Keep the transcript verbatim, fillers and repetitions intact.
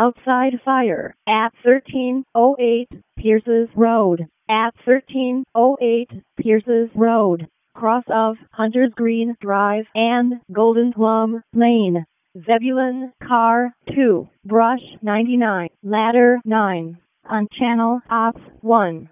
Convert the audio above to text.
outside fire at thirteen oh eight Pierce's Road. At thirteen oh eight Pierce's Road, cross of Hunter's Green Drive and Golden Plum Lane. Zebulon Car two, Brush ninety-nine, Ladder nine, on Channel Ops one.